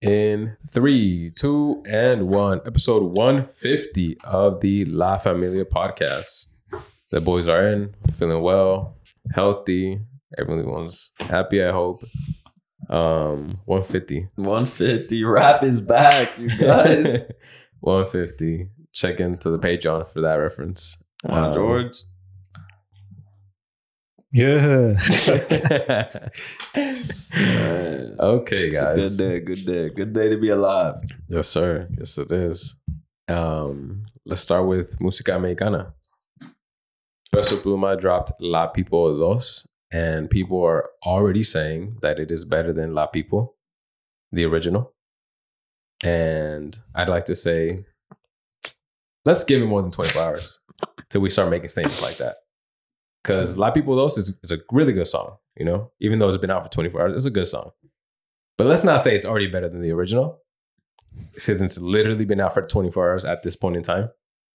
In 3, 2, and 1, episode 150 of the La Familia podcast. The boys are in, feeling well, healthy. Everyone's happy, I hope. 150. 150. Rap is back, you guys. 150. Check into the Patreon for that reference. George. Yeah. Okay, guys. Good day to be alive. Yes, sir. Yes, it is. Let's start with Música Mexicana. Peso Pluma dropped La People Dos, and people are already saying that it is better than La People, the original. And I'd like to say, let's give it more than 24 hours till we start making statements like that. Because La People Dos is a really good song, you know? Even though it's been out for 24 hours, it's a good song. But let's not say it's already better than the original. Since it's literally been out for 24 hours at this point in time.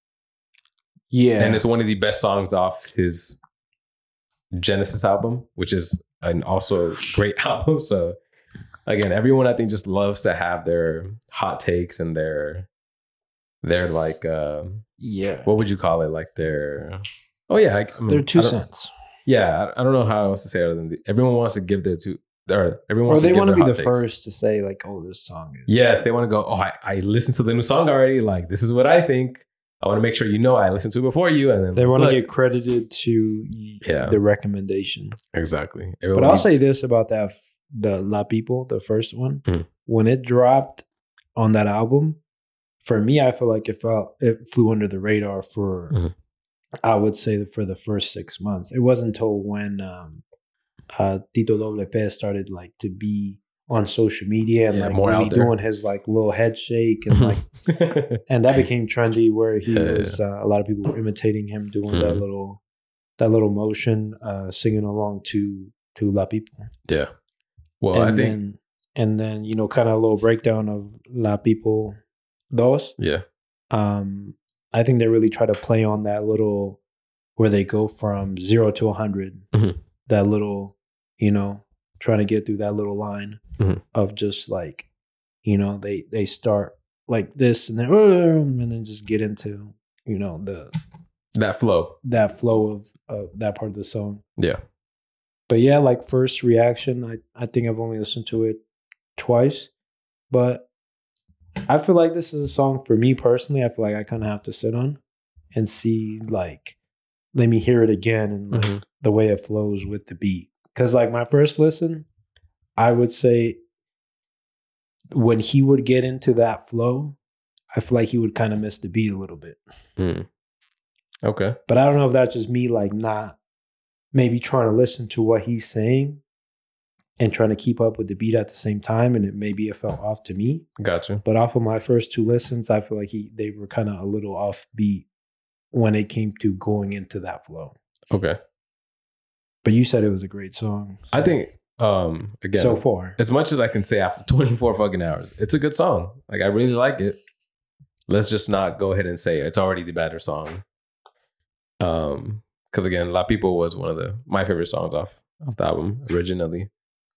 Yeah. And it's one of the best songs off his Genesis album, which is an also great album. So, again, everyone I think just loves to have their hot takes and their like, what would you call it? Like their... Oh yeah, they're 2 cents. Yeah, I don't know how else to say it other than everyone wants to give their two. Everyone Or wants they to want to be the takes. first to say like, "Oh, this song is." Yes, they want to go. Oh, I listened to the new song already. Like, this is what I think. I want to make sure you know I listened to it before you, and then they want to get credited to the recommendation. Exactly. But I'll say this about that: the La People, the first one, when it dropped on that album, for me, I feel like it flew under the radar for. I would say that for the first 6 months. It wasn't until when Tito Doble P started like to be on social media and like more really out there. doing his like little head shake and like and that became trendy where he was a lot of people were imitating him doing that little motion, singing along to La People. Yeah. Well, and I think then you know kind of a little breakdown of La People Dos. Yeah. I think they really try to play on that little where they go from 0 to 100. That little, you know, trying to get through that little line of just like, you know, they start like this and then just get into, you know, that flow of that part of the song. Yeah. But yeah, like first reaction, I think I've only listened to it twice, but I feel like this is a song for me personally. I feel like I kind of have to sit on and see, like, let me hear it again and like, the way it flows with the beat. Because like my first listen, I would say when he would get into that flow, I feel like he would kind of miss the beat a little bit. Okay. But I don't know if that's just me like not maybe trying to listen to what he's saying and trying to keep up with the beat at the same time, and it felt off to me. Gotcha. But off of my first 2 listens, I feel like they were kind of a little off beat when it came to going into that flow. Okay. But you said it was a great song. I think again, so far, as much as I can say after 24 fucking hours, it's a good song. Like I really like it. Let's just not go ahead and say it's already the better song. Because again, La People was one of my favorite songs off the album originally.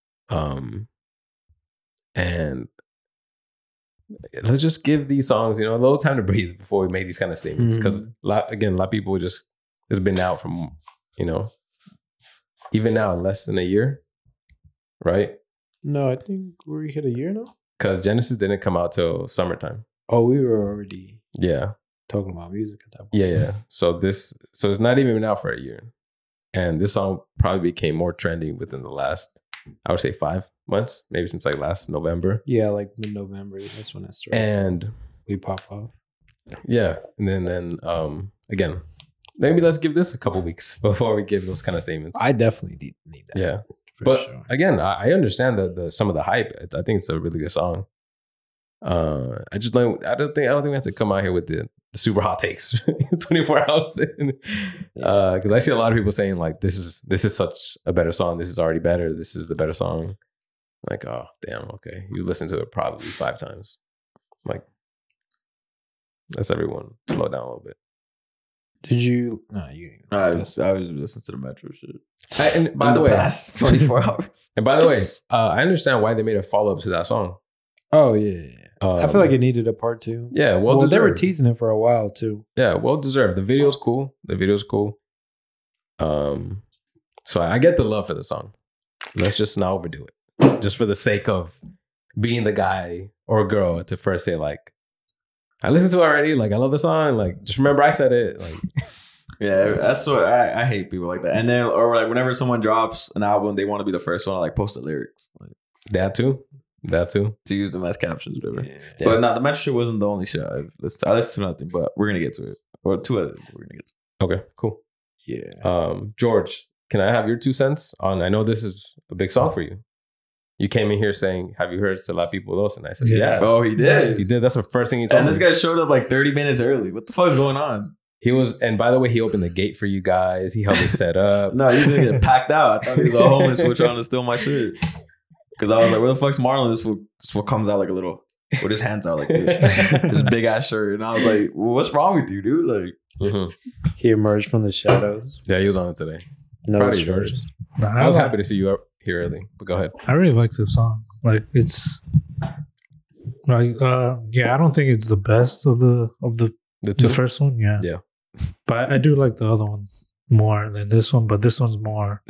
And let's just give these songs, you know, a little time to breathe before we make these kind of statements. Because a lot of people it's been out from, you know, even now less than a year, right? No, I think we hit a year now. Because Genesis didn't come out till summertime. Oh, we were already talking about music at that point. Yeah. So it's not even been out for a year, and this song probably became more trendy within the last, I would say 5 months, maybe since like last November. Yeah, like mid-November. That's when it started. And we pop off. Yeah. And then again, maybe let's give this a couple weeks before we give those kind of statements. I definitely need that. Yeah. But again, I understand the some of the hype. I think it's a really good song. I don't think we have to come out here with the super hot takes 24 hours because I see a lot of people saying like this is such a better song, this is already better, this is the better song. Like, oh damn, okay, you listened to it probably 5 times. Like, let's everyone slow down a little bit. Did you? No, you. I was listening to the Metro shit. And by the way, past 24 hours. And by the way, I understand why they made a follow up to that song. Oh yeah. I feel like it needed a part 2. Yeah, well Well, they were deserved. teasing it for a while too. Yeah, well deserved. The video's cool. So I get the love for the song. Let's just not overdo it. Just for the sake of being the guy or girl to first say like, I listened to it already. Like I love the song. Like just remember I said it. Like Yeah, that's what I hate people like that. And then or like whenever someone drops an album, they want to be the first one to like post the lyrics, like that too. To use them as captions, whatever. Yeah. But no, the Metro shit wasn't the only shit. I listened to nothing, but we're gonna get to it. Or 2 others we're gonna get to. Okay, cool. Yeah. George, can I have your 2 cents on? I know this is a big song for you. You came in here saying, "Have you heard to a lot of people those?" And I said, "Yeah." Oh, he did. He did. That's the first thing he told And me. this guy showed up like 30 minutes early. What the fuck is going on? He was, and by the way, he opened the gate for you guys. He helped me set up. No, he's gonna get packed out. I thought he was a homeless fool trying to steal my shit. Because I was like, where the fuck's Marlon? This fool comes out like a little, with his hands out like this. This big ass shirt. And I was like, well, what's wrong with you, dude? Like, Mhm. He emerged from the shadows. Yeah, he was on it today. No Proud of you, George. excuses. Nah, I was happy to see you up here early, but go ahead. I really like this song. Like it's like yeah, I don't think it's the best of the The two. the first one. Yeah. Yeah. But I do like the other one more than this one, but this one's more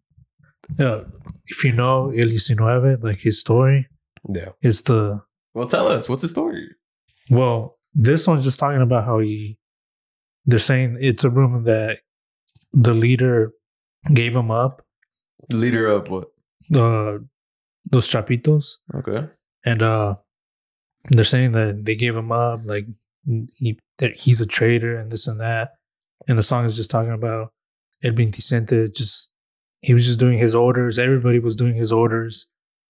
if you know El 19, like his story, Yeah. is the well, tell us, what's the story? well, this one's just talking about how they're saying it's a rumor that the leader gave him up, The leader of what? those chapitos, Okay. and they're saying that they gave him up, like that he's a traitor and this and that. And the song is just talking about El 27 just he was just doing his orders. Everybody was doing his orders.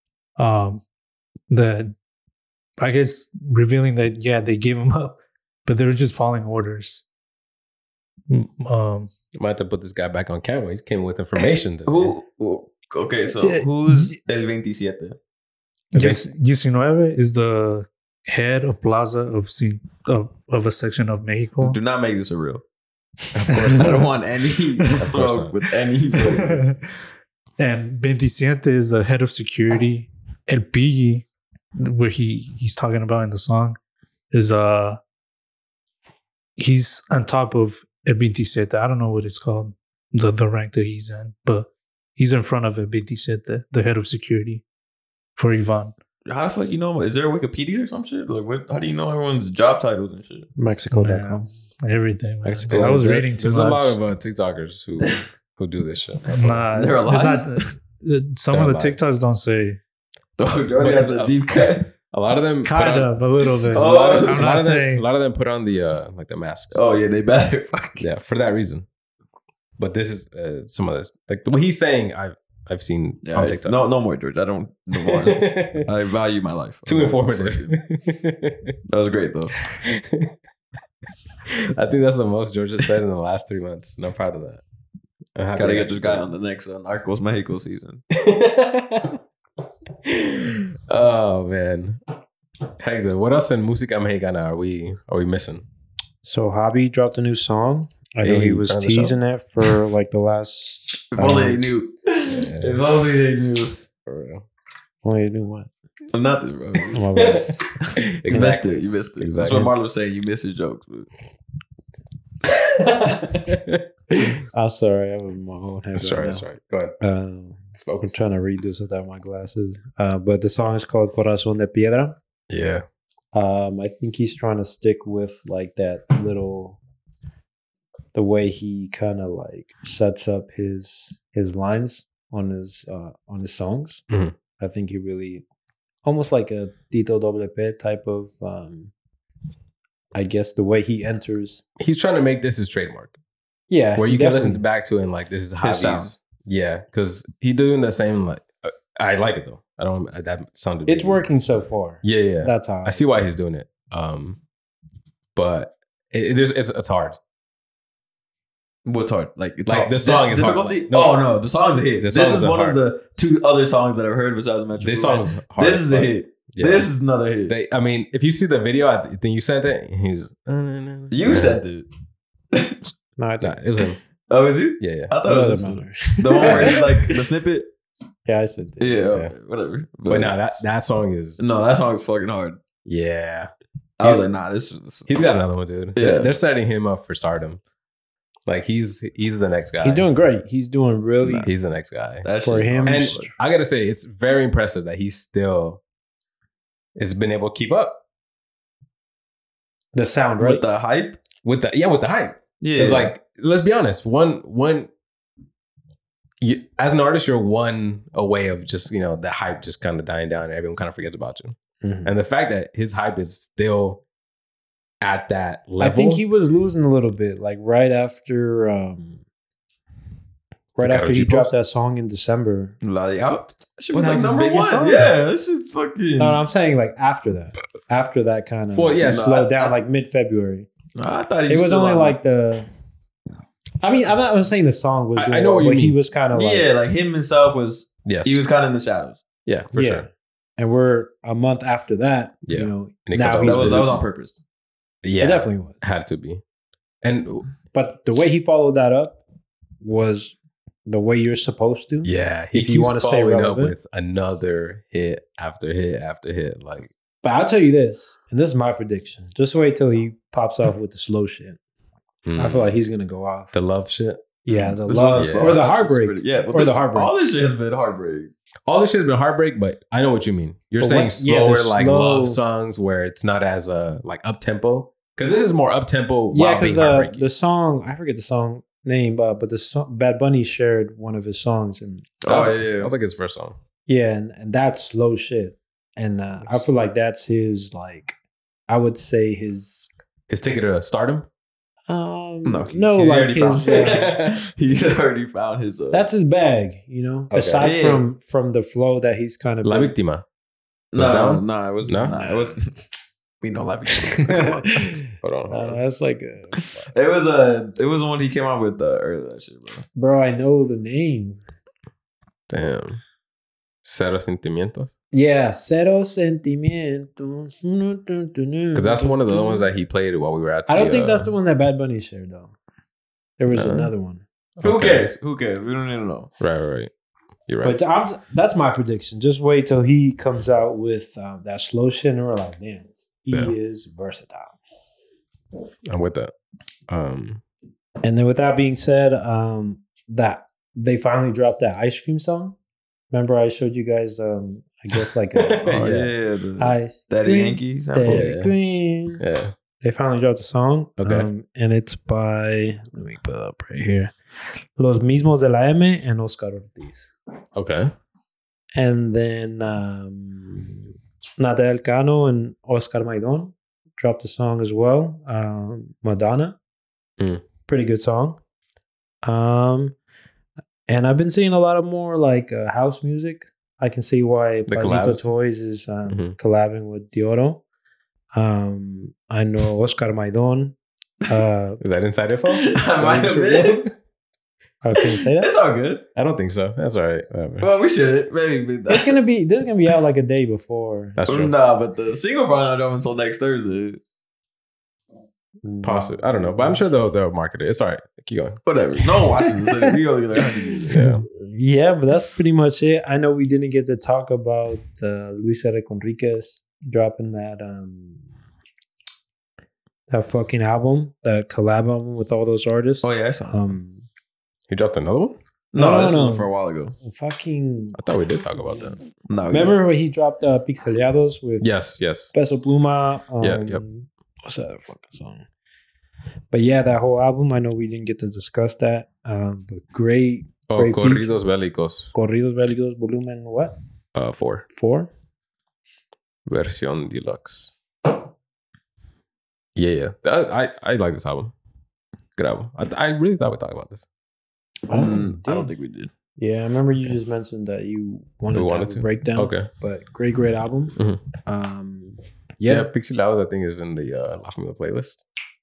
That I guess revealing that they gave him up, but they were just following orders. You might have to put this guy back on camera. He came with information. Okay, so Yeah. who's El 27? Yes, 19 is the head of Plaza of a section of Mexico. Do not make this a real. Of course, I don't want any course smoke not. with any. And 27 is the head of security. El Piggy, where he's talking about in the song, is he's on top of El 27. I don't know what it's called, the rank that he's in, but he's in front of El 27, the head of security for Ivan. How the fuck you know? Is there a Wikipedia or some shit? Like, what? How do you know everyone's job titles and shit? Mexico.com. Everything. Man. Mexico. I was reading too There's much. a lot of TikTokers who do this shit. Nah, They're it's alive? not. Some They're of the alive. TikToks don't say. Oh, Jordy has a deep cut. A lot of them put Kind on- of a little bit. Oh, I'm not saying. a lot of them put on the like the mask. Oh yeah, they better. Fuck. Yeah, for that reason. But this is some of this, like what he's saying. I've seen Yeah, on TikTok. no more, George. I don't. No more. I value my life. Too informative. That was great though. I think that's the most George has said in the last 3 months, and I'm proud of that. I'm happy Gotta I get this guy to on the next Narcos Mexico season. Oh man, Hector, what else in Música Mexicana are we missing? So Hobby dropped a new song. I know Hey, he was friend of the show. teasing it for like the last. If only they knew. If only they knew. For real. Only he knew what. Nothing, bro. My bad. You missed it. You missed it. That's Exactly. what Marlon was saying. You missed his jokes. But I'm sorry, I was in my own head. Sorry, right now. sorry. Go ahead. I'm trying to read this without my glasses. But the song is called Corazón de Piedra. Yeah. I think he's trying to stick with like that little, the way he kind of like sets up his lines on his songs. Mhm. I think he really, almost like a Tito Doble P type of, I guess the way he enters. He's trying to make this his trademark, Yeah, where you can listen definitely. back to it and like this is how His sound. he's. Yeah, because he doing the same. Like I like it though. I don't. That sounded. It's maybe- working so far. Yeah, yeah. That's how I see why he's doing it. But it's hard. what's hard? Like it's Like, hard. the song is hard. Difficulty? Like, no. Oh no, the song's a hit. The This songs is are one hard. of the 2 other songs that I've heard besides Metro. This Boomin. song is hard. This is a hit. Yeah. This is another hit. I mean, if you see the video, I think you sent it. He's You sent it. No, I Nah, think it was him. Oh, is you? Yeah, yeah. I thought it was doesn't this matter. the one where it's like the snippet. Yeah, I said that. Yeah, Yeah. okay, whatever. But now that song is that song is fucking hard. yeah. I was like, nah, this He's got another one, dude. Yeah. They're setting him up for stardom. Like he's the next guy. He's doing great. He's doing really He's the next guy. that for shit him. hard. And I gotta say, it's very impressive that he still has been able to keep up the sound, right? with the hype. with the hype. Yeah, Because like, let's be honest, as an artist, you're one away of just the hype just kind of dying down and everyone kind of forgets about you. Mhm. And the fact that his hype is still at that I level, think he was losing a little bit, like right after Karol G he dropped post? that song in December. like out. That shit Well, was that like was his number biggest one. song. Yeah, this is fucking. No, I'm saying like after that kind of Well, yeah, slowed down I- like mid-February. I thought he It was still only on- like the. I mean, I'm not saying the song was. I doing know what well, you but he mean. was kind of like yeah, like him himself was. yes, He was kind of in the shadows. yeah, for sure. And we're a month after that. Yeah. You know, And it now comes he's out That was this- on purpose. Yeah, It definitely was. had to be. And But the way he followed that up was the way you're supposed to. yeah, If you wanna stay following relevant. with another hit after hit after hit. Like, But I'll tell you this, and this is my prediction. Just wait till he pops off with the slow shit. I feel like he's gonna go off. the love shit. Yeah, the This love wasn't yeah. or the slow. heartbreak. Yeah, but Or the this- heartbreak. All this shit has been heartbreak. All this shit has been heartbreak, but I know what you mean. You're But saying what- yeah, the slower, like slow- love songs where it's not as like up tempo. Because this is more up tempo. Yeah, while because being heartbreaking. the song, I forget the song name, but the song, Bad Bunny shared one of his songs, and That was- yeah. That was like his first song. yeah, and that's slow shit. And I feel like that's his, like, I would say his His ticket to stardom. no, he's like already found his his- he's already found his. that's his bag, you know. Okay. Aside Yeah. from the flow that he's kind of La Víctima. Was that no, one? no, it was No? It was. We know that. Hold on. Hold on. that's like It was one he came out with earlier that shit, bro. bro. I know the name. Damn. Cero Sentimientos. Yeah, Cero Sentimientos. Because that's one of the ones that he played while we were at. I don't think that's the one that Bad Bunny shared though. There was another one. Who Okay. cares? Who cares? We don't need to know. Right. You're right. But that's my prediction. Just wait till he comes out with that slow shit, and we're like, damn, he Yeah. is versatile. I'm with that. And then with that being said, that they finally dropped that ice cream song. Remember, I showed you guys, I guess like Oh a yeah, the ice Daddy cream, Yankee sample. Daddy Yeah. cream. Yeah. They finally dropped the song. Okay. And it's by, let me put it up right here, Los Mismos de la M and Oscar Ortiz. Okay. And then Natal Cano and Oscar Maidon dropped a song as well. Madonna. Mm. Pretty good song. And I've been seeing a lot of more like house music. I can see why The Palito collabs? Toys is Mhm. collabing with Dioro. I know Oscar Maidon. Is that inside info? I might have been. Can you say that? It's all good. I don't think so. That's all right. Whatever. Well, we should maybe. This is gonna be out like a day before. That's true. Nah, but the single probably not dropping until next Thursday. Possibly. I don't know. But I'm sure they'll market it. It's all right. Keep going. Whatever. No one watches this. We only like 100 views. Yeah. Yeah, but that's pretty much it. I know we didn't get to talk about Luis Enrique Enriquez dropping that fucking album, that collab album with all those artists. Oh yeah, I saw. He dropped another one? No, this no. was for a while ago. Fucking. I thought we did talk about that. No, Remember when he dropped Pixelados with Yes. Peso Pluma? Yep. What's that other fucking song? But yeah, that whole album. I know we didn't get to discuss that. But great Oh, Great Corridos Bélicos. Corridos Bélicos Volumen what? 4. 4? Versión Deluxe. Yeah. I like this album. Good album. I really thought we'd talk about this. I don't think think we did. Yeah, I remember you just mentioned that you wanted, We to wanted have to? a breakdown. Okay. But great album. Mhm. Yeah. Pixie Laos, I think, is in the La Familia playlist.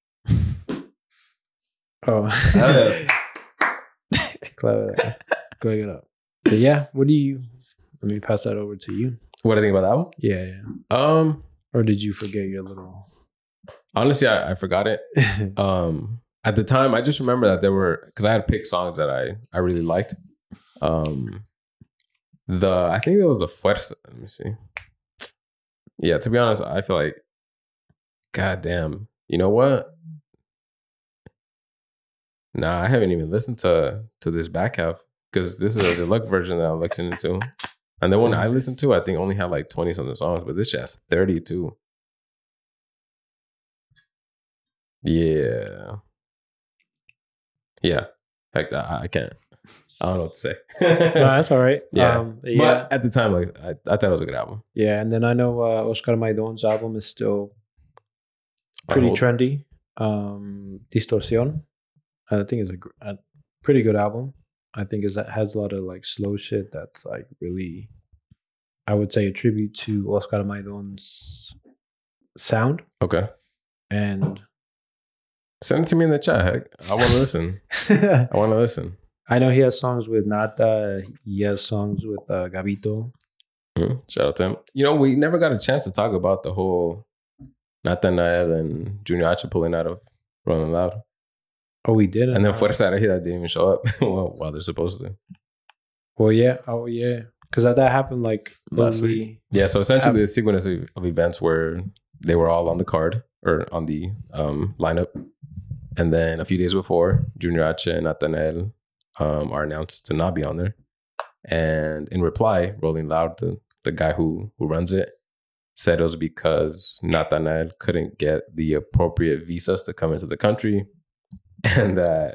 Oh. yeah. Clever. Clear it up. But yeah, what do you... Let me pass that over to you. What do I think about the album? Yeah. Or did you forget your little... Honestly, I forgot it. At the time, I just remember that there were, because I had picked songs that I really liked. The I think it was the Fuerza. Let me see. Yeah, to be honest, I feel like, goddamn, you know what? Nah, I haven't even listened to this back half because this is a deluxe version that I'm listening to. And the one I listened to, I think only had like 20 something songs, but this shit has 32. Yeah. Yeah. Heck, I can't. I don't know what to say. No, that's all right. Yeah. Yeah. But at the time, like I thought it was a good album. Yeah, and then I know Oscar Maidon's album is still pretty hold. trendy. Distorsión, I think is a pretty good album. I think it has a lot of like slow shit that's like really, I would say, a tribute to Oscar Maidon's sound. Okay. And Send it to me in the chat. Heck. I want to listen. I want to listen. I know he has songs with Nata. He has songs with Gabito. Shout out to him. You know, we never got a chance to talk about the whole Nathanael and Junior H pulling out of Rolling Loud. Oh, we did. And then Fuerza Regida didn't even show up while they're supposed to. Well, yeah. Oh, yeah. Because that happened like Last week. Yeah, so essentially the sequence of events where they were all on the card or on the lineup. And then a few days before, Junior H and Nathanael are announced to not be on there. And in reply, Rolling Loud, the guy who runs it, said it was because Nathanael couldn't get the appropriate visas to come into the country, and that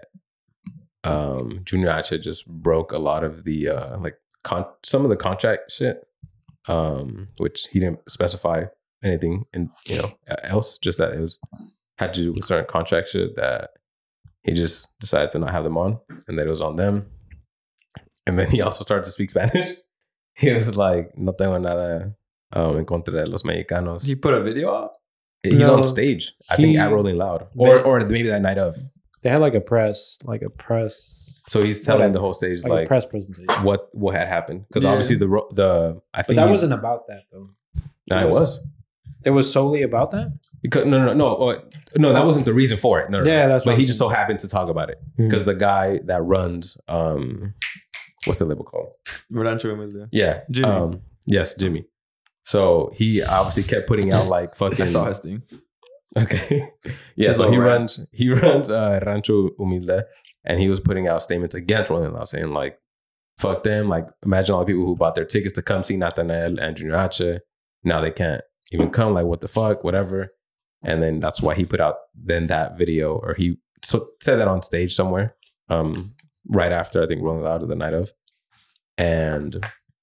Junior H just broke a lot of the some of the contract shit, which he didn't specify anything in else, just that it was had to do with certain contract shit that he just decided to not have them on, and that it was on them. And then he also started to speak Spanish. He was like, "No tengo nada en contra de los mexicanos." He put a video up. He's No, on stage, I think, at Rolling Loud, or maybe that night of. They had like a press. So he's telling Whatever. the whole stage Like a press presentation. what had happened, because Yeah. obviously the I But think that wasn't about that though. it was It was solely about that. because no that wasn't the reason for it. No, Yeah, that's what but I'm he just so saying. happened to talk about it Mhm. because the guy that runs what's the label called? Rancho Humilde. Yeah, Jimmy. Yes, Jimmy. So he obviously kept putting out like fucking. I saw his thing. Okay. Yeah, His so he little rap. runs Rancho Humilde, and he was putting out statements against Rolling Loud, saying like, fuck them. Like, imagine all the people who bought their tickets to come see Nathanael and Junior H. Now they can't even come. Like, what the fuck, whatever. And then that's why he put out then that video, or he said that on stage somewhere, right after, I think, Rolling Loud or the night of. And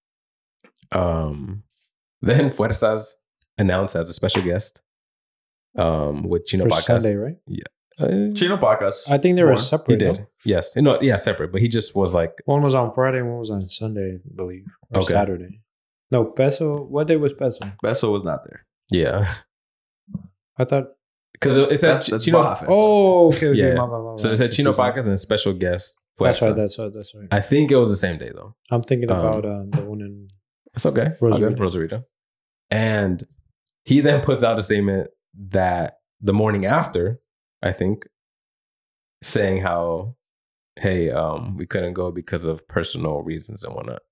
then Fuerzas announced as a special guest with Chino For Podcast. Sunday, right? Chino Podcast. I think they were Born. He separate. did. no? Yes. No, yeah, separate. But he just was like, One was on Friday, one was on Sunday, I believe, or Okay. Saturday. No, Peso. What day was Peso? Besso was not there. yeah. I thought. Because it said That's Chino. Baja Fest. Oh, okay. okay. Yeah. My So it said Chino Confusing. Podcast and special guest. That's Fuerza. right. That's right. That's right. I think it was the same day, though. I'm thinking Um, about the one in. It's okay. Rosarito. Rosarito. And he then puts out a statement that the morning after, I think, saying how, hey, we couldn't go because of personal reasons and whatnot.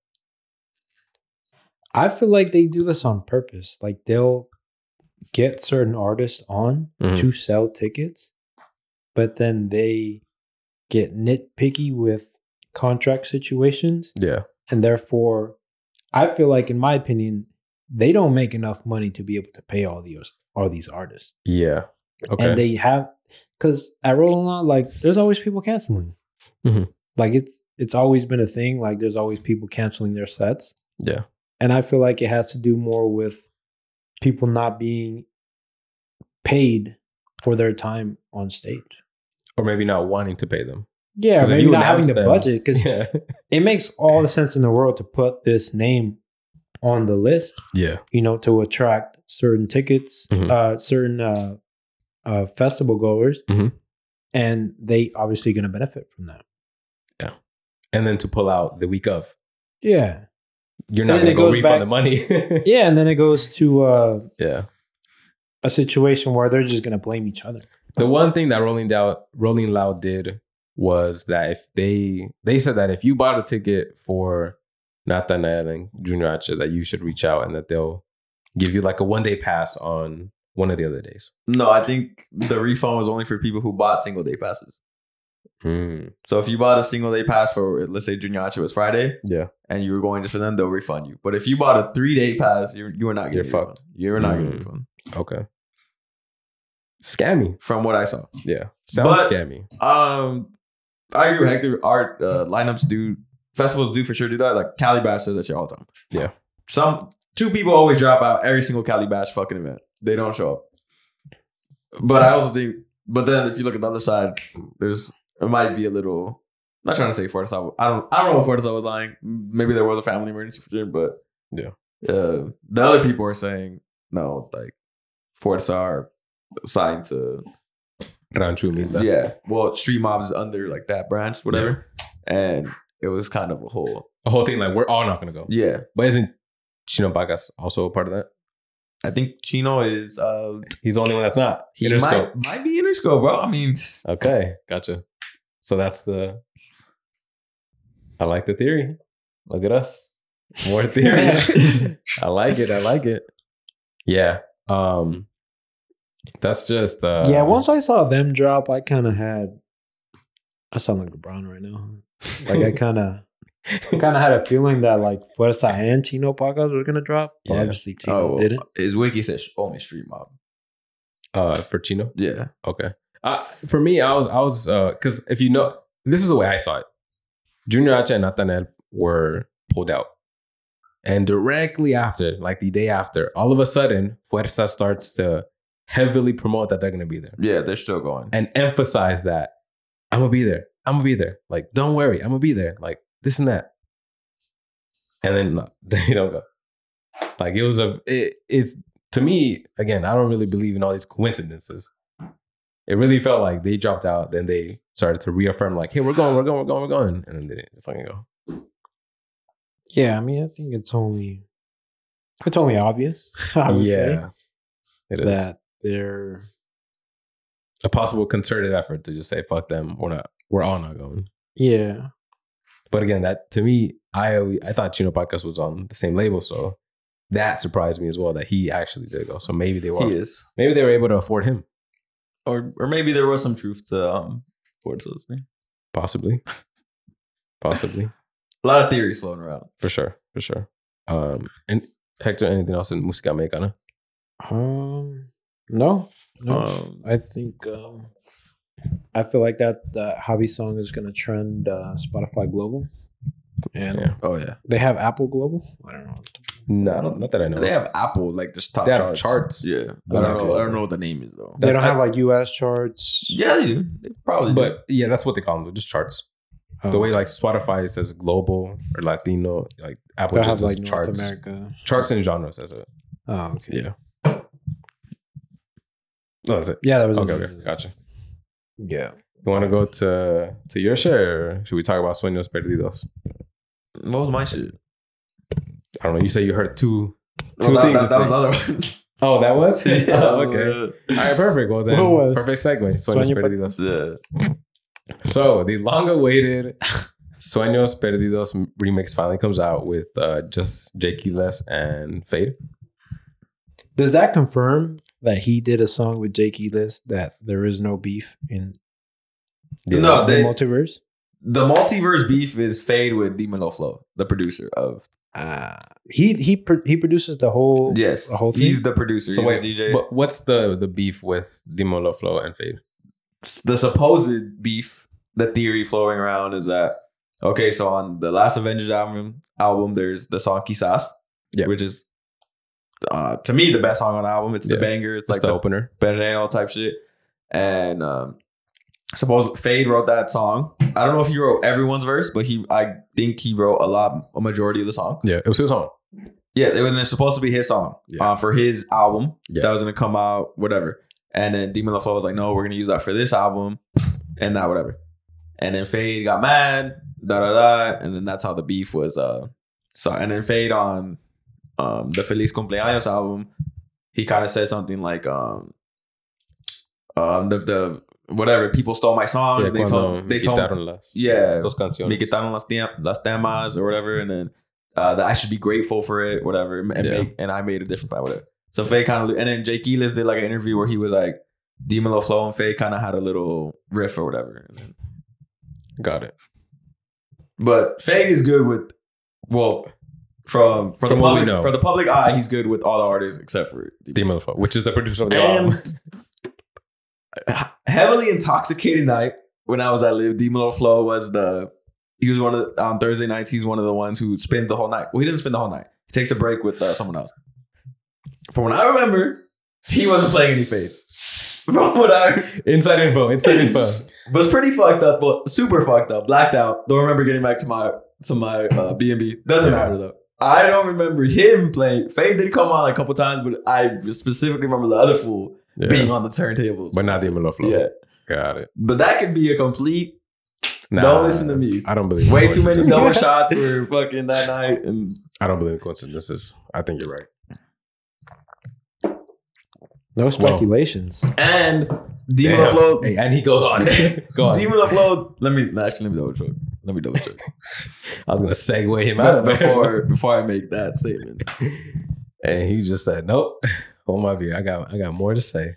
I feel like they do this on purpose. Like they'll get certain artists on Mhm. to sell tickets, but then they get nitpicky with contract situations, Yeah. and therefore, I feel like, in my opinion, they don't make enough money to be able to pay all these artists. Yeah. Okay. And they have, because at Rolling Loud, like there's always people canceling. Mhm. Like it's always been a thing. Like there's always people canceling their sets. Yeah. And I feel like it has to do more with people not being paid for their time on stage. Or maybe not wanting to pay them. Yeah, 'Cause if maybe you not having announce the them- budget, because Yeah. it makes all the sense in the world to put this name on the list, Yeah. to attract certain tickets, Mhm. certain festival goers, Mhm. and they obviously going to benefit from that. And then to pull out the week of. Yeah. You're And not then going to it go goes refund back- the money. Yeah, and then it goes to Yeah. a situation where they're just going to blame each other. The one thing that Rolling Loud did was that if they said that if you bought a ticket for Nathanael and Junior H that you should reach out and that they'll give you like a 1 day pass on one of the other days? No, I think the refund was only for people who bought single day passes. So if you bought a single day pass for, let's say Junior H was Friday, Yeah. and you were going just for them, they'll refund you. But if you bought a 3 day pass, you are not getting You're fucked. You're not getting a refund. Okay. Scammy. From what I saw. Yeah. Sounds But- scammy. I agree with Hector. Art lineups do, festivals do for sure do that. Like Cali Bash does that shit all the time. Yeah. Two people always drop out every single Cali Bash fucking event. They don't show up. But I also think, but then if you look at the other side, it might be a little. I'm not trying to say Fortasal. I don't know if Fortasal was lying. Maybe there was a family emergency for sure, but Yeah. The other people are saying no, like Fortasal are signed to. Rancho Humilde. Yeah, well, Street Mob is under like that branch, whatever, and it was kind of a whole. The whole thing, like, we're all not going to go. Yeah, But isn't Chino Bagas also a part of that? I think Chino is. He's the only one that's not. He Interscope. might be Interscope, bro. I mean, Okay. Gotcha. So that's I like the theory. Look at us. More theories. I like it. Yeah. That's just yeah, once I saw them drop, I kind of had. I sound like LeBron right now. Like I kind of had a feeling that like Fuerza and Chino Pagas were gonna drop. But Yeah. obviously Chino didn't. His wiki says only Street Mob. for Chino. Yeah, Okay. For me, I was because if you know, this is the way I saw it. Junior H and Nathanael were pulled out, and directly after, like the day after, all of a sudden, Fuerza starts to heavily promote that they're gonna be there yeah, they're still going. and emphasize that I'm gonna be there. I'm gonna be there. Like, don't worry, I'm gonna be there. Like this and that, and then no, they don't go. Like it's to me again. I don't really believe in all these coincidences. It really felt like they dropped out, then they started to reaffirm, like, "Hey, we're going," and then they didn't fucking go. Yeah, I mean, I think it's only obvious. I would say it is that they're a possible concerted effort to just say, "Fuck them, we're all not going." yeah. But again, that to me, I thought Chino Podcast was on the same label, so that surprised me as well that he actually did go. So maybe they were able to afford him, or maybe there was some truth to Forza's name. possibly. A lot of theories floating around. For sure. And Hector, anything else in Música Americana? No. I think I feel like that Javi song is gonna trend Spotify Global, and Yeah. Oh yeah, they have Apple Global. I don't know. No, not that I know. they have Apple like the top They have charts. Yeah, But not I global. don't know what the name is though. They That's- don't have like US charts. Yeah, they do. They probably do. But yeah, that's what they call them, just charts. The way like Spotify says global or Latino, like Apple they just have does like North charts. America. Charts and genres as it. Oh, okay. Yeah. Oh, that's it. Yeah, that was Okay, gotcha. Yeah. You want to go to your share, or should we talk about Sueños Perdidos? what was my shit? I don't know. You say you heard two Well, things. that this was the week. other one. Oh, that was? Yeah, Oh, okay. All right, perfect. Well, then, What was? perfect segue. Sueños Sueño Perdidos. Yeah. So, the long-awaited Sueños Perdidos remix finally comes out with just Jake Les and Fade. Does that confirm that he did a song with Jake Elis that there is no beef in No, the they, multiverse? the multiverse beef is Fade with Demon Flow, the producer of. He produces the whole Yes, the whole thing. he's the producer. So he's wait, the DJ. but what's the beef with Dimolo Flow and Fade? The supposed beef, the theory flowing around is that okay, so on the last Avengers album, there's the song Quizás, which is to me the best song on the album. It's the banger. It's That's like the the opener. perreo type shit. And suppose Fade wrote that song. I don't know if he wrote everyone's verse, but I think he wrote a majority of the song. Yeah, it was his song. Yeah, it was supposed to be his song for his album that was gonna come out, whatever. And then Demon Flow was like, no, we're gonna use that for this album, and that whatever. And then Fade got mad, and then that's how the beef was. And then Fade on the Feliz Cumpleaños album, he kind of said something like the whatever, people stole my songs. They told Las yeah, dos canciones. me quitaron las temas or whatever, and then that I should be grateful for it, whatever. And I made a different plan, whatever. So Faye kind of, and then Jake Elis did like an interview where he was like, D-Melo Flow and Faye kind of had a little riff or whatever. Got it. But Faye is good with, well, from the what we public, know. for the public eye, he's good with all the artists except for D-Melo Flow, which is the producer of the album. And heavily intoxicated night when I was at Live, D-Melo Flow he was one of the, on Thursday nights, he's one of the ones who spent the whole night. Well, he didn't spend the whole night. He takes a break with someone else. From what I remember, he wasn't playing any Fade. From what Inside info. was pretty fucked up, but super fucked up, blacked out. Don't remember getting back to my B&B. Doesn't matter though. I don't remember him playing. Fade did come on like a couple times, but I specifically remember the other fool being on the turntables. But not D-Melo Flow. Yeah. Got it. But that could be a complete. Nah, Don't listen to me. I don't believe Way in too many coincidences. double shots for fucking that night, and I don't believe in coincidences. I think you're right. No speculations. D-Melo Flow. Hey, and he goes on. Go on. D-Melo Flow. Let me double check. I was gonna segue him out before I make that statement. and he just said, "Nope, hold my beer. I got more to say."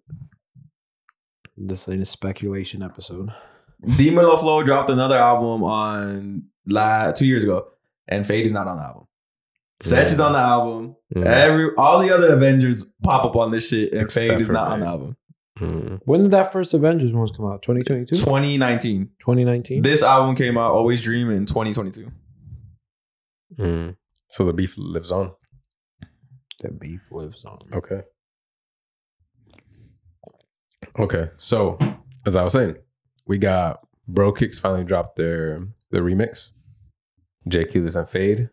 This ain't a speculation episode. D-Melo Flow dropped another album on 2 years ago, and Fade is not on the album. Setch is on the album. All the other Avengers pop up on this shit, and Except Fade is for not on Fade. the album. When did that first Avengers ones come out? 2022? 2019. 2019? This album came out, Always Dream, in 2022. So the beef lives on. The beef lives on. Okay. So as I was saying, we got Bro Kicks finally dropped the remix. Jake Elis and Fade.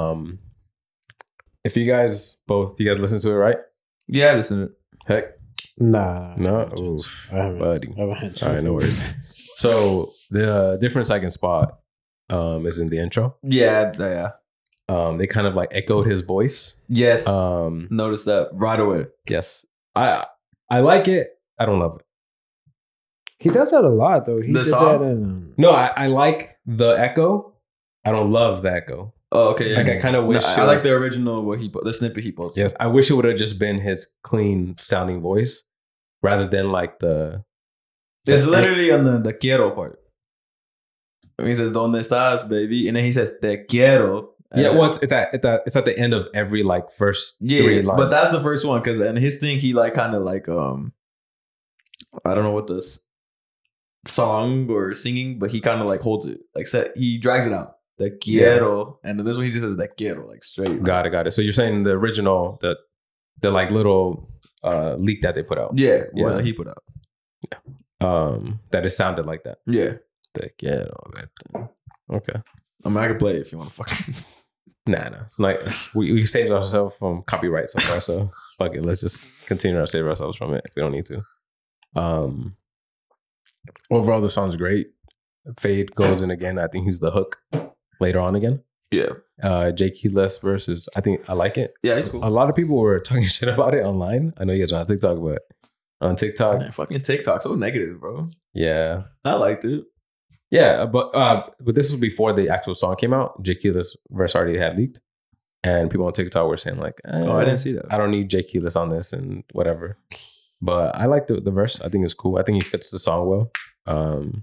If you guys listen to it, right? Yeah, listen to it. Heck, Nah. no. I Oof, haven't. buddy. I haven't had All right, no worries. So the difference I can spot is in the intro. Yeah. They kind of like echoed his voice. Yes. Um, Noticed that right away. yes, I like it. I don't love it. He does that a lot, though. He The did song? that in... No, I like the echo. I don't love the echo. Oh, okay. Yeah. Like I kind of wish. I like the original, the snippet he posted. Yes, I wish it would have just been his clean sounding voice rather than like the. It's literally on the quiero part. I mean, he says, ¿Dónde estás, baby? And then he says, te quiero. Yeah, well, it's at the end of every like first three lines. but that's the first one because and his thing he like kind of like I don't know what this song or singing, but he kind of like holds it like he drags it out. Te quiero, and then this one he just says te quiero like straight. Got it. So you're saying the original, the like little leak that they put out. Yeah, Yeah. what he put out. That it sounded like that. Yeah, Te quiero, verte. Okay. I mean I can play it if you want to fucking. Nah. It's like we saved ourselves from copyright so far. So fuck it. Let's just continue to save ourselves from it if we don't need to. Overall, the song's great. Fade goes in again. I think he's the hook later on again. Yeah, Jake Elis versus. I think I like it. yeah, it's cool. A lot of people were talking shit about it online. I know you guys are on TikTok, but on TikTok, Man, fucking TikTok so negative, bro. yeah. I liked it. Yeah, but this was before the actual song came out. Jake Elis verse already had leaked, and people on TikTok were saying like, Oh, I didn't see that. I don't need Jake Elis on this and whatever." But I like the verse. I think it's cool. I think he fits the song well.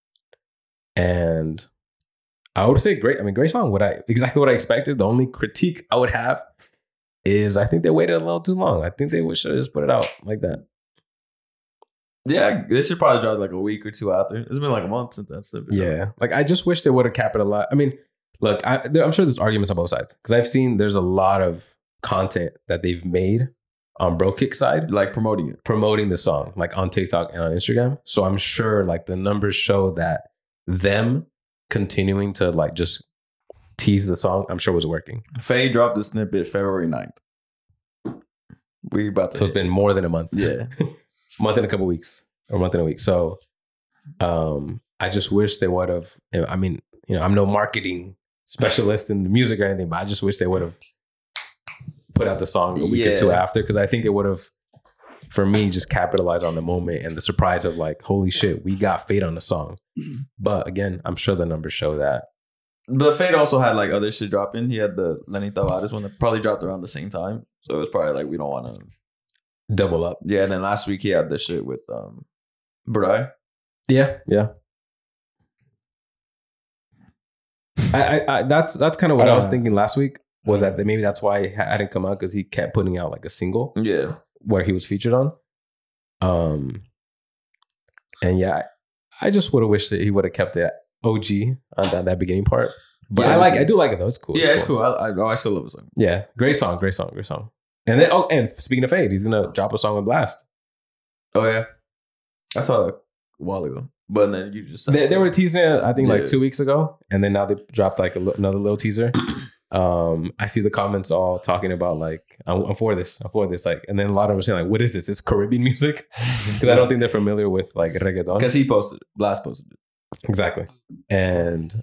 And I would say great. I mean, great song. Exactly what I expected. The only critique I would have is I think they waited a little too long. I think they should have just put it out like that. Yeah, they should probably drop like a week or two out there. It's been like a month since that stuff. Yeah, like I just wish they would have capitalized. I mean, look, I'm sure there's arguments on both sides because I've seen there's a lot of content that they've made on Bro Kick side, like promoting the song, like on TikTok and on Instagram. So I'm sure like the numbers show that them continuing to like just tease the song, I'm sure was working. Faye dropped the snippet February 9th. We about to. So it's been more than a month. Yeah. Month and a couple weeks or month and a week. So I just wish they would have, I mean, I'm no marketing specialist in the music or anything, but I just wish they would have put out the song a week or two after, because I think it would have, for me, just capitalized on the moment and the surprise of like, holy shit, we got Fade on the song. But again, I'm sure the numbers show that But Fade also had like other shit dropping. He had the Lenny Tavares one that probably dropped around the same time. So it was probably like we don't want to Double up. Yeah, and then last week he had this shit with Bri. Yeah. I that's kind of what I was thinking last week was that maybe that's why it hadn't come out because he kept putting out like a single Yeah. where he was featured on. And yeah, I just would have wished that he would have kept that OG on that beginning part. But Yeah, I do like it though. It's cool. Yeah, it's cool. I still love the song. Yeah, great song. And then and speaking of Fade, he's gonna drop a song with Blast. Oh yeah, I saw that a while ago. But then you just They were teasing it, I think like Yeah. 2 weeks ago, and then now they dropped like another little teaser. I see the comments all talking about like I'm for this, like, and then a lot of them are saying like, what is this? It's Caribbean music because I don't think they're familiar with like reggaeton. because he posted it. Blast posted it. Exactly, and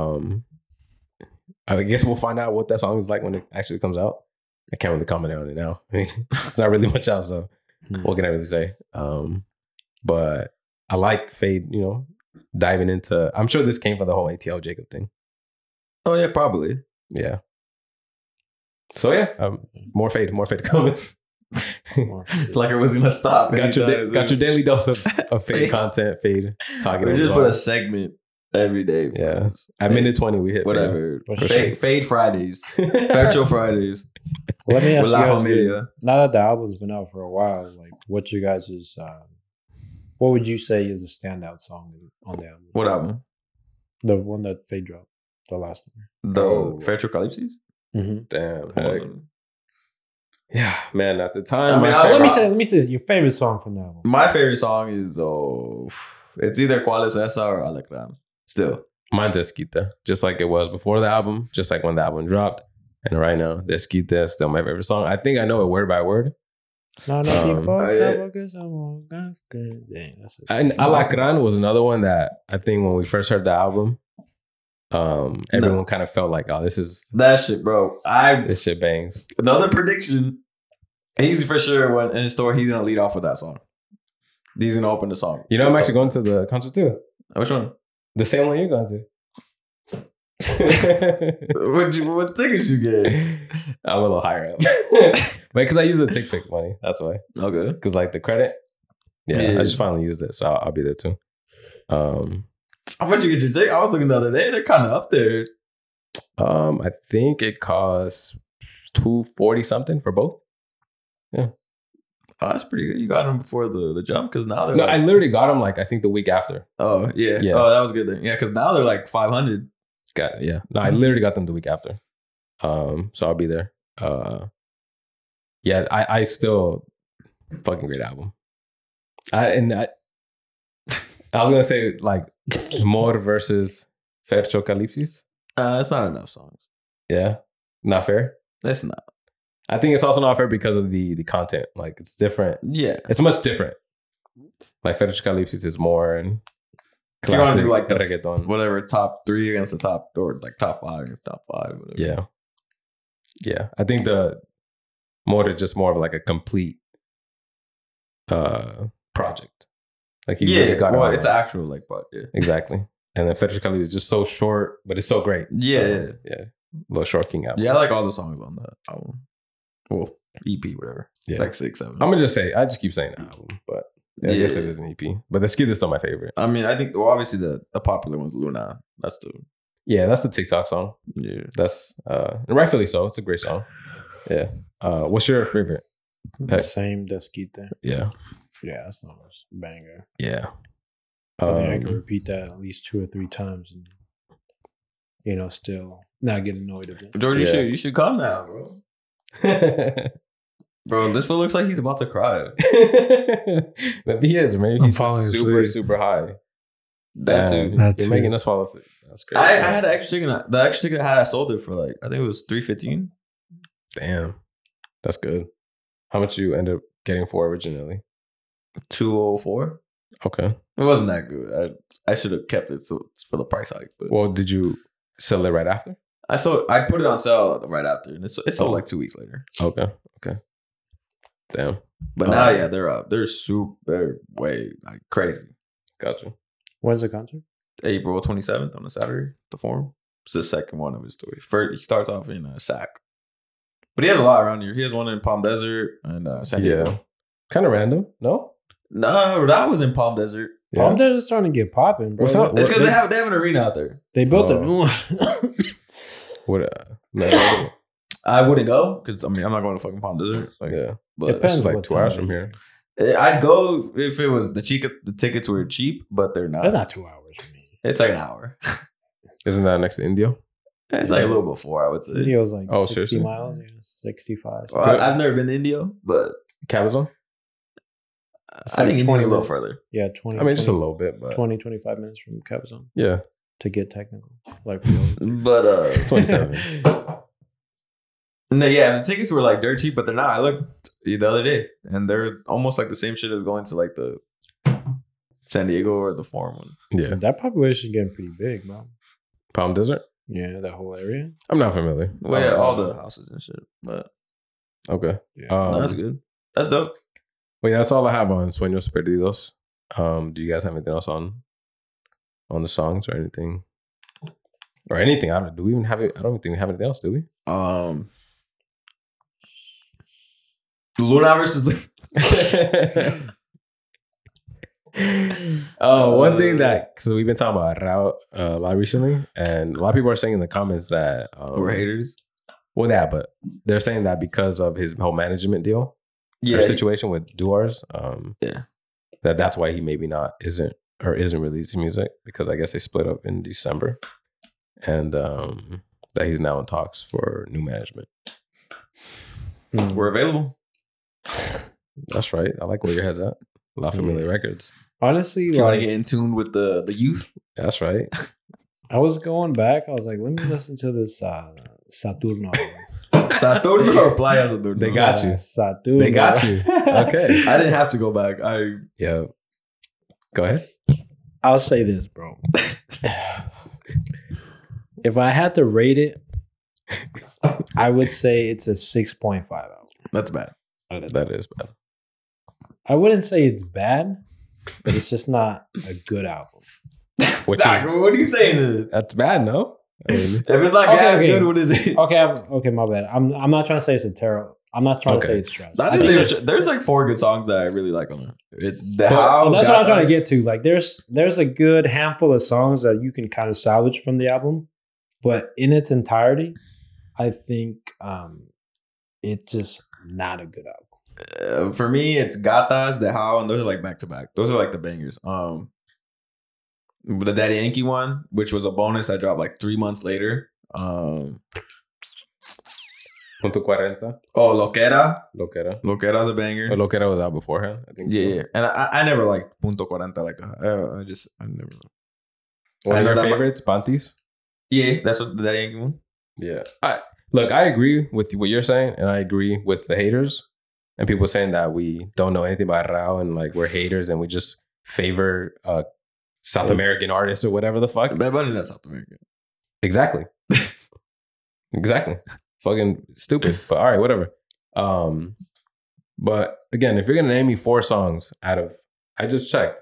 I guess we'll find out what that song is like when it actually comes out. I can't really comment on it now. I mean, it's not really much else, so what can I really say? But I like Fade, diving into. I'm sure this came from the whole ATL Jacob thing. Oh yeah, probably. Yeah. So yeah, more Fade coming. Like it was gonna stop. got your daily dose of Fade content. Fade talking. We just put a segment every day. Yeah. At minute 20, we hit Whatever. Fade. Fade Fridays. Virtual Fridays. Let me ask With you La guys, Familia. now that the album's been out for a while, like what you guys is what would you say is a standout song on the album? What album? The one that Fade dropped, the last one. The Virtual Calypsis? Mm-hmm. Damn. Heck. Yeah, man. At the time, I mean, Let me say your favorite song from the album. My favorite song is it's either Cuál es esa or Alecran. Still. mine's Desquita, just like it was before the album, just like when the album dropped. And right now, Desquita is still my favorite song. I think I know it word by word. No, yeah. that's it. And Alacran was another one that I think when we first heard the album, everyone kind of felt like, oh, That shit, bro. this shit bangs. Another prediction. He's for sure when in the store, he's gonna lead off with that song. He's gonna open the song. You know, I'm actually going to the concert too. Which one? The same one you're going to. What tickets you get? I'm a little higher up. But because I use the TickPick money. That's why. Okay. Because like the credit. Yeah, I just finally used it. So I'll be there too. How much you get your ticket? I was looking the other day. They're kind of up there. I think it costs $240 something for both. Yeah. Oh, that's pretty good. You got them before the jump because now they're No, I literally got them like I think the week after. Oh yeah. Oh, that was good then. Yeah, because now they're like 500. Got it, yeah. No, I literally got them the week after. So I'll be there. Yeah, I still fucking great album. I was gonna say like More versus Fercho Calypsis. It's not enough songs. Yeah, not fair. That's not. I think it's also not fair because of the content. Like it's different. Yeah. It's much different. Like Fercho Calypsis is more and If you want to do like the reggaeton. whatever top 3 against the top or like top 5 against top 5. Whatever. Yeah. Yeah. I think the More is just more of like a complete project. Like he really got it all it's right. actual like, but yeah. Exactly. And then Fercho Calypsis is just so short, but it's so great. Yeah, So, yeah. Little Short King album. Yeah, I like all the songs on that album. Well, EP, whatever. It's Yeah. like 6, 7. I'm gonna just say, I just keep saying album, but I guess it is an EP. But the Skid is still my favorite. I mean, I think obviously the popular one's Luna. That's the Yeah, that's the TikTok song. yeah. That's and rightfully so. It's a great song. Yeah. What's your favorite? The same Desquita. Yeah. Yeah, that song was a banger. Yeah. I think I can repeat that at least 2 or 3 times and still not get annoyed of it. George, you should come now, bro. Bro, this fool looks like he's about to cry. Maybe he is, or maybe I'm he's falling super, asleep. super high. That's Damn, it. That's you're making it. us fall asleep. That's crazy. I had an extra ticket. The extra ticket I had, I sold it for like I think it was $315. Damn, that's good. How much you end up getting for originally? $204. Okay. It wasn't that good. I should have kept it for the price hike. But Well, did you sell it right after? I put it on sale right after, and it sold like 2 weeks later. Okay. Damn. But now, yeah, they're up. They're super way like crazy. Gotcha. When's the concert? April 27th on a Saturday, the Forum. It's the second one of his story. First, he starts off in Sac, but he has a lot around here. He has one in Palm Desert and San Diego. Yeah. Kind of random, no? No, that was in Palm Desert. Palm Yeah. Desert's starting to get popping, bro. What's up? It's because they have an arena out there. They built a Oh. new one. What? Man, I wouldn't go because I mean I'm not going to fucking Palm Desert. Like, yeah. but Depends. This is like what 2 hours time. from here. I'd go if it was the tickets were cheap, but they're not. They're not 2 hours for me. It's like an hour. Isn't that next to Indio? It's like a little before, I would say. Indio's like Oh, 60 seriously? miles, 65. Well, I've never been to Indio, but Cabazon? It's I like think 20 India's a little minutes. further. Yeah, 20. I mean, just a 20, little bit, but 20, 25 minutes from Cabazon yeah, to get technical. Like we always do. But 27. no, yeah, the tickets were like dirt cheap, but they're not. I looked the other day, and they're almost like the same shit as going to like the San Diego or the Forum one. Yeah. That population is getting pretty big, bro. Palm Desert? Yeah, that whole area. I'm not familiar. Well, yeah, all the houses and shit. But Okay. Yeah. no, that's good. That's dope. Well, yeah, that's all I have on Sueños Perdidos. Do you guys have anything else on the songs or anything? Or anything? Do we even have it? I don't even think we have anything else, do we? Luna versus One thing that, because we've been talking about Rao a lot recently, and a lot of people are saying in the comments that we're haters. well, yeah, but they're saying that because of his whole management deal Yeah, or situation with Duars, Yeah. that's why he maybe isn't releasing music, because I guess they split up in December, and that he's now in talks for new management. we're available. That's right. I like where your head's at. La Familia Records. Honestly, If you want to like, get in tune with the youth, That's right. I was going back. I was like, let me listen to this Saturno. Saturno or Playa Saturno. They got you. Saturno. They got you. Okay. I didn't have to go back. Yeah. Go ahead. I'll say this, bro. If I had to rate it, I would say it's a 6.5 album. That's bad. That is bad. I wouldn't say it's bad, but it's just not a good album. Which Nah, is what are you saying? that's bad, no? I mean, If it's not Okay. good, what is it? Okay, my bad. I'm not trying to say it's a terrible. I'm not trying to say it's trash. That I is think a- there's like 4 good songs that I really like on there. It's the But- how. and that's what I'm trying to Gatas. get to. Like, there's a good handful of songs that you can kind of salvage from the album, but in its entirety, I think it's just not a good album. For me, it's Gatas, the how, and those are like back to back. Those are like the bangers. The Daddy Yankee one, which was a bonus that dropped like 3 months later. Punto 40. Loquera. Loquera. Loquera's a banger. Or Loquera was out beforehand, I think. Yeah. And I never liked Punto 40 like that. I never. One I of know your that favorites, Panties? Yeah, that's what the Daddy Yankee one. Yeah. I agree with what you're saying, and I agree with the haters and people saying that we don't know anything about Rao and like we're haters and we just favor South American artists or whatever the fuck. Bad Bunny, that's South America. Exactly. Exactly. Fucking stupid. But all right, whatever. But again, if you're gonna name me 4 songs out of, I just checked,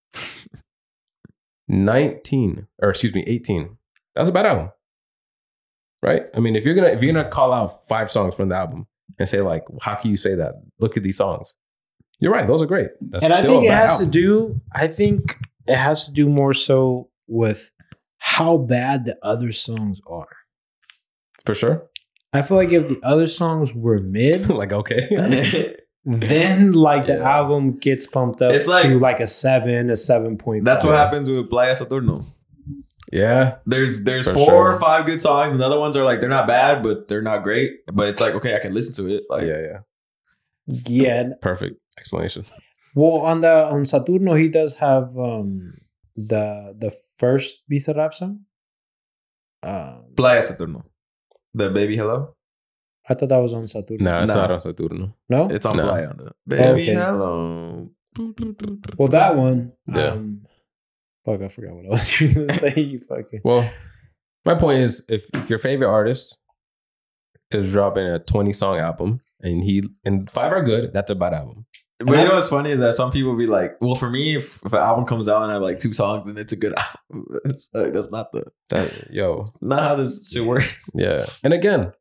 18. That's a bad album. Right? I mean, if you're gonna call out 5 songs from the album and say, like, how can you say that? Look at these songs. You're right, those are great. That's And I still think a it bad has album. to do. I think it has to do more so with how bad the other songs are. For sure. I feel like if the other songs were mid, Like, okay. then like the Yeah. album gets pumped up It's like- to like a 7, a 7.5. That's what happens with Playa Saturno. Yeah. There's For 4 sure. or 5 good songs, and the other ones are like they're not bad, but they're not great. But it's like okay, I can listen to it. Like Yeah. Yeah. Perfect explanation. Well, on Saturno, he does have the first Visa Rap song. Playa Saturno, the Baby Hello. I thought that was on Saturno. No, it's Nah. not on Saturno. No? It's on No. Playa. On the Baby Okay. Hello. Well, that one. Yeah. Fuck, I forgot what I was going to say. You fucking. Well, my point is, if your favorite artist is dropping a 20-song album and 5 are good, that's a bad album. But you know what's funny is that some people be like, well, for me, if an album comes out and I have like 2 songs, then it's a good album. It's like, that's not not how this shit works. Yeah. And again,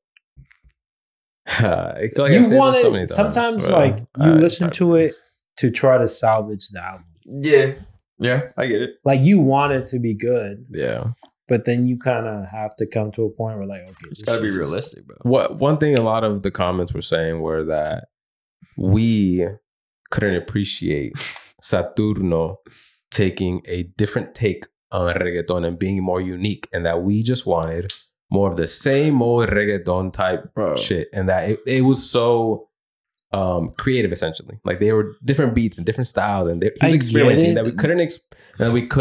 I feel like You I've said want this so it. many times, Sometimes, bro. like you listen to it to try to salvage the album. Yeah. Yeah, I get it. Like you want it to be good, Yeah. but then you kind of have to come to a point where, like, okay, It's gotta be realistic, bro. One thing a lot of the comments were saying were that we couldn't appreciate Saturno taking a different take on reggaeton and being more unique, and that we just wanted more of the same old reggaeton type Bro. shit, and that it was so creative, essentially. Like they were different beats and different styles, and he was I experimenting get that it. we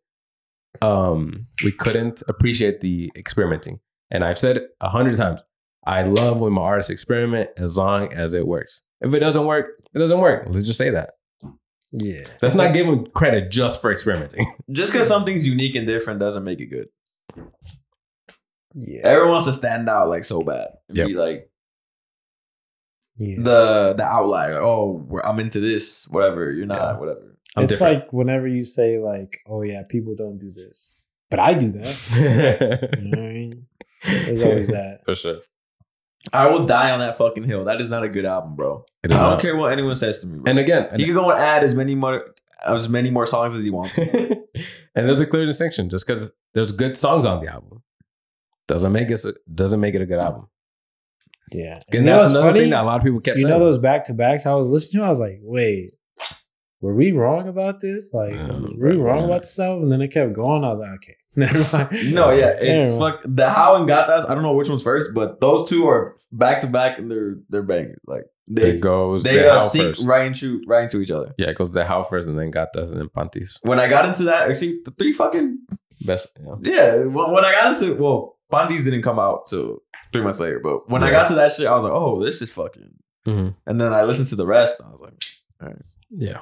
couldn't appreciate the experimenting. And I've said 100 times, I love when my artists experiment as long as it works. If it doesn't work, it doesn't work. Let's just say that. Yeah. Let's not give them credit just for experimenting. Just because something's unique and different doesn't make it good. Yeah. Everyone wants to stand out like so bad. Yep. Be like Yeah. the outlier. Like, oh, I'm into this. Whatever. You're not. Yeah. Whatever. I'm It's different. like whenever you say, like, oh yeah, people don't do this, but I do that. You know what I mean? There's always that. For sure. I will die on that fucking hill. That is not a good album, bro. It I is don't not. care what anyone says to me, bro. And again, He can go and add as many more songs as he wants to. and there's a clear distinction. Just because there's good songs on the album doesn't make it a good album. Yeah. And You know that's what's another funny? thing that a lot of people kept You saying. know those back to backs I was listening to? I was like, wait, were we wrong about this? Like, were we wrong about this album? And then it kept going. I was like, okay, never mind. No, yeah, it's Never mind. fuck. The How and Gatas. I don't know which one's first, but those two are back to back, and they're bangers. Like It goes they the how sync first. right into each other. Yeah, it goes the how first and then Gatas and then Panties. When I got into that, I see the 3 fucking Best. Yeah. yeah. When I got into Panties didn't come out till 3 months later, but when I got to that shit, I was like, oh, this is fucking. Mm-hmm. And then I listened to the rest, and I was like, all right. Yeah.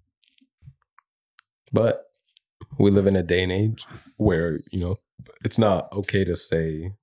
But we live in a day and age where, it's not okay to say.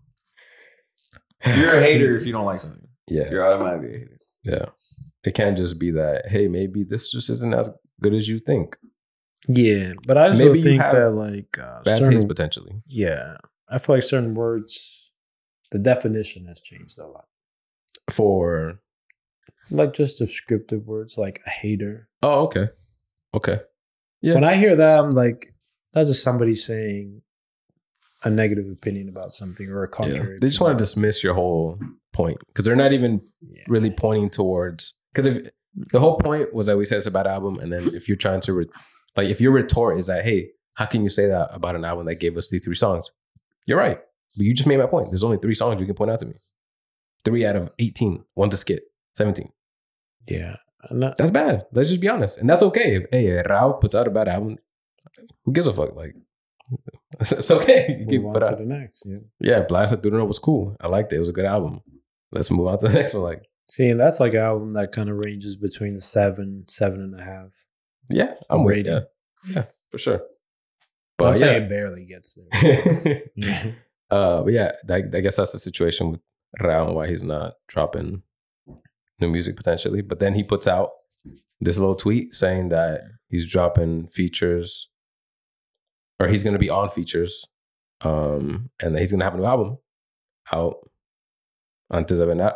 You're a hater if you don't like something. Yeah. You're automatically a hater. Yeah. It can't just be that, hey, maybe this just isn't as good as you think. Yeah, but I just Maybe you think have that, like, Bad taste potentially. yeah, I feel like certain words, the definition has changed a lot. For. Like just descriptive words, like a hater. Oh, okay. Okay. Yeah. When I hear that, I'm like, that's just somebody saying a negative opinion about something or a Yeah. contrary. They just want to opinion. dismiss your whole point because they're not even Yeah. really pointing towards. Because if the whole point was that we said it's a bad album, and then if you're trying to, if your retort is that, hey, how can you say that about an album that gave us these 3 songs? You're right. But you just made my point. There's only 3 songs you can point out to me. 3 out of 18. 1 to skit. 17. Yeah. And that, That's bad. Let's just be honest. And that's okay. If, hey, Rao puts out a bad album, who gives a fuck? Like, it's okay. You move can put on to out. the next. Yeah. Yeah, Blast at Durano was cool. I liked it. It was a good album. Let's move on to the next one. Like, See, and that's like an album that kind of ranges between the 7.5. yeah, I'm with Rating. you. Yeah, for sure. But I'm But saying yeah. it barely gets there. Yeah. But yeah, I guess that's the situation with Rao and why he's not dropping new music potentially. But then he puts out this little tweet saying that he's dropping features, or he's going to be on features, and that he's going to have a new album out antes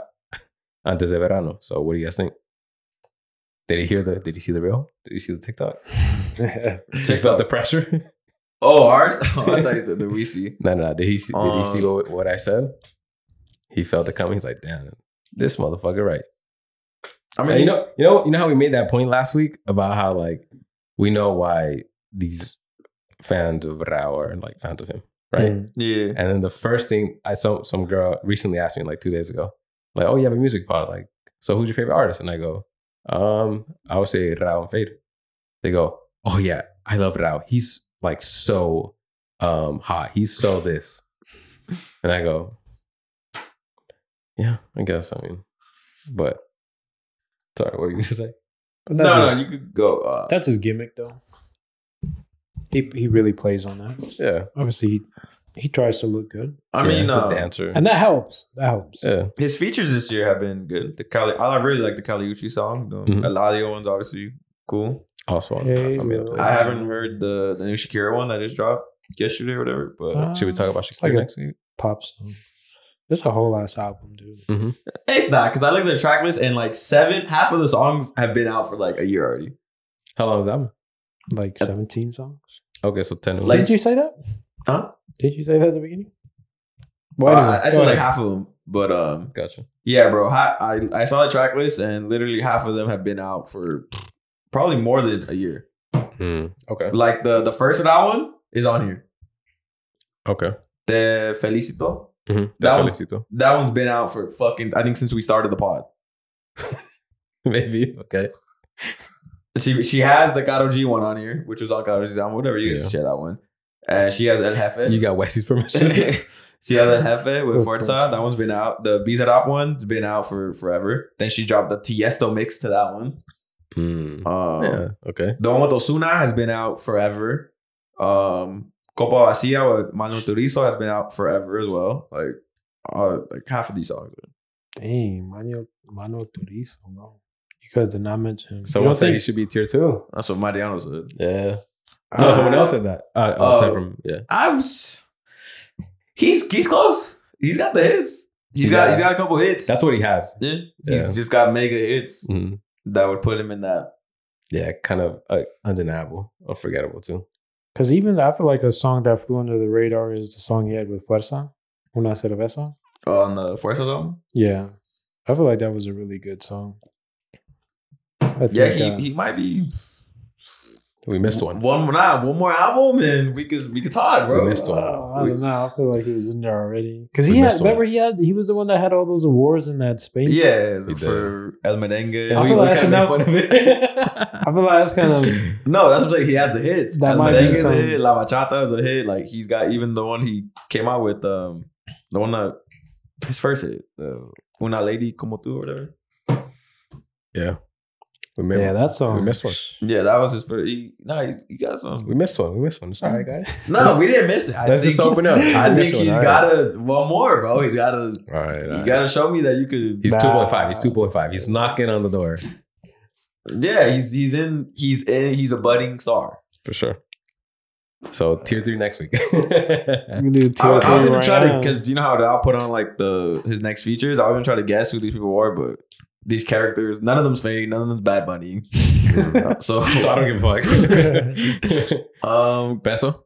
de verano. So what do you guys think? Did he see the reel? Did you see the TikTok? He felt the pressure. Oh, ours? Oh, I thought you said the we see. No. Did he see what I said? He felt it coming. He's like, damn, this motherfucker, right? I mean, And you know how we made that point last week about how like we know why these fans of Rao are like fans of him, right? Mm. yeah. And then the first thing I saw, some girl recently asked me like 2 days ago, like, oh, you have a music pod, like, so who's your favorite artist? And I go, I would say Rao and Fade. They go, oh yeah, I love Rao. He's like so hot. He's so this. And I go, yeah, I guess. I mean, but sorry, what were you gonna say? But that's, No, you could go. that's his gimmick, though. He really plays on that. Yeah, Obviously, he tries to look good, I mean, he's a dancer. and that helps. That helps. Yeah. his features this year have been good. I really like the Kali Uchis song. The Mhm. Eladio one's obviously cool. Also, Hey, familiar. Will. I haven't heard the new Shakira one that just dropped yesterday or whatever. But Should we talk about It's Shakira like a next week? pop song. It's a whole ass album, dude. it's not because I looked at the track list and like half of the songs have been out for like a year already. How long is that? Like 17 songs. Okay, so 10. Like- Did you say that? Huh? Did you say that at the beginning? Well, anyway, I go said like ahead. half of them, but Gotcha. yeah, bro. I saw the track list and literally half of them have been out for probably more than a year. Okay. Like the first of that one is on here. Okay. Te Felicito. Mm-hmm. That one- Felicito. That one's been out for fucking, I think since we started the pod. Maybe. Okay. She has the Karol G one on here, which was on Karol G's album, whatever. You guys Yeah. can share that one. And she has El Jefe. You got Wesley's permission. She has El Jefe with Of Forza. That one's been out. The Bizarrap one's been out for forever. Then she dropped the Tiesto mix to that one. Yeah. Okay. The one with Ozuna has been out forever. Copa Vacía with Manu Turizo has been out forever as well. Like half of these songs. Dang, Mano Turizo, bro. You guys did not mention him. Someone said he should be tier 2. That's what Mariano said. Yeah. No, someone else said that. Outside from He's close. He's got the hits. He's got a couple hits. That's what he has. Yeah. Yeah. He's just got mega hits Mhm. that would put him in that. Yeah, kind of undeniable, unforgettable too. Because even I feel like a song that flew under the radar is the song he had with Fuerza, Una Cerveza. On the Fuerza album. Yeah. I feel like that was a really good song. I Yeah, think, he might be We missed one. one more album and we could talk, bro. We missed one. I don't know. I feel like he was in there already. Because We he had, missed one. remember he was the one that had all those awards in that Spain. Yeah, He for El Merengue. I feel like that's kinda enough. made fun of it. I feel like that's kind of No, that's what I'm saying. He has the hits. That El might be Merengue is some- a hit. La Bachata is a hit. Like he's got even the one he came out with, the one that his first hit, Una Lady Como Tu or whatever. Yeah. We missed that song. We missed one. Yeah, that was his first. He got some. We missed one. It's all right, guys. No, we didn't miss it. Let's just open up. I We think missed one, he's all right. got one more, bro. He's got to. All right. You got to show me that you could. He's Nah. 2.5. He's 2.5. He's knocking on the door Yeah, he's a budding star. for sure. So tier 3 next week. You can do I was gonna right try to, now. because you know how I'll put on like his next features. I was gonna try to guess who these people are, but these characters, none of them's fake, none of them's Bad Bunny. so I don't give a fuck. Peso?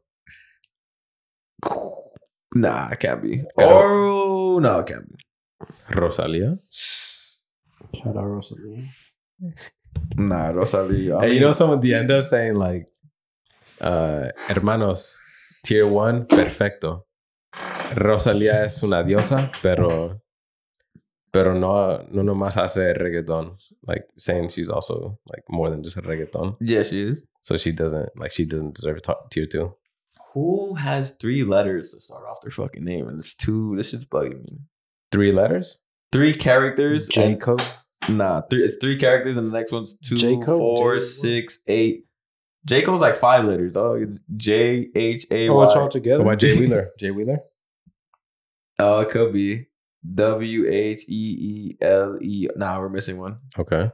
Nah, it can't be. Karol. Or no, it can't be. Rosalia? Shout out Rosalie. Nah, Rosalia. Hey, you know someone the end up saying like hermanos, tier 1, perfecto. Rosalía es una diosa, pero no nomás hace reggaeton. Like saying she's also like more than just a reggaeton. Yeah, she is. So she doesn't deserve a tier 2. Who has 3 letters to start off their fucking name? And it's 2. This shit's bugging me. 3 letters? 3 characters. Jacob. Nah, it's 3 characters, and the next one's 2, Jacob? 4, Jacob? 6, 8. Jacob's like 5 letters. Oh, it's JHAY. Oh, it's all together. What about Jay Wheeler? Jay Wheeler? Oh, it could be WHEELE. Nah, we're missing one. Okay.